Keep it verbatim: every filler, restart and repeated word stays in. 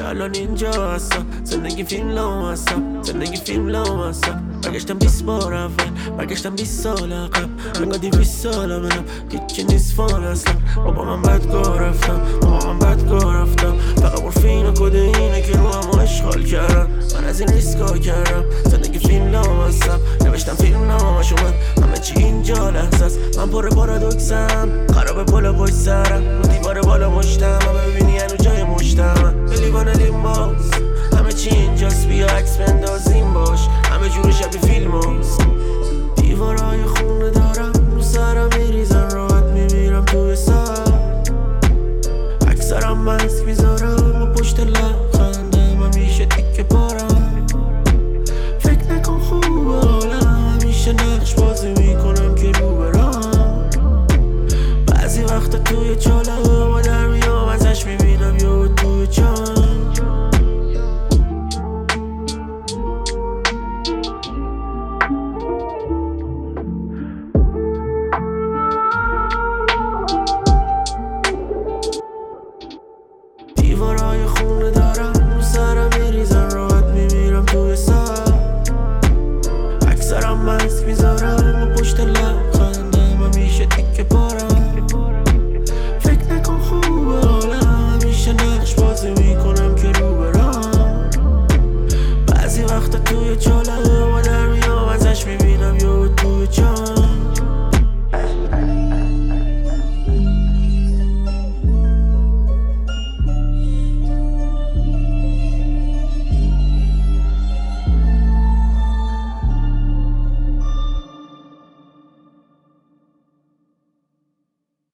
که الان اینجا هستم. زندگی فیلم لام هستم، زندگی فیلم لام هستم. برگشتم بیست بار اول، برگشتم بیست سال عقب. انگار دیویست سالم منم، هیچی نیست فان اصلا. بابا من بدگاه رفتم، بابا من بدگاه رفتم. فقط مورفین و کدئینه که رو همو اشغال کردم. من از این ریسکا کردم، زندگی فیلم لام هستم. نوشتم فیلم نامش اومد، همه چی اینجا لحظه است. من پر پارادوکسم، خرابه بالا پشت سرم. رو دیوار بالا مشتم، همه ببینی هنو جای مشتم. لیوان لیمباز، همه چی اینجاست. بیا عکس بندازیم باش، همه جور شبیه فیلم هست. دیوارهای خونه دارم، رو سرم میریزن، راحت میمیرم توی سر. اکثرم مسک میذارم و پشت لبخندم همیشه تیکه پارم. فکر نکن خوبه حالم، همیشه نقش بازی میکنم که رو برم. بعضی وقتا توی چالم و در میام ازش میبینم یا توی جان. دیوارهای خونه دارم، رو سرم میریزن، راحت میمیرم توی سر. اکثرم مسک میذارم و پشت لب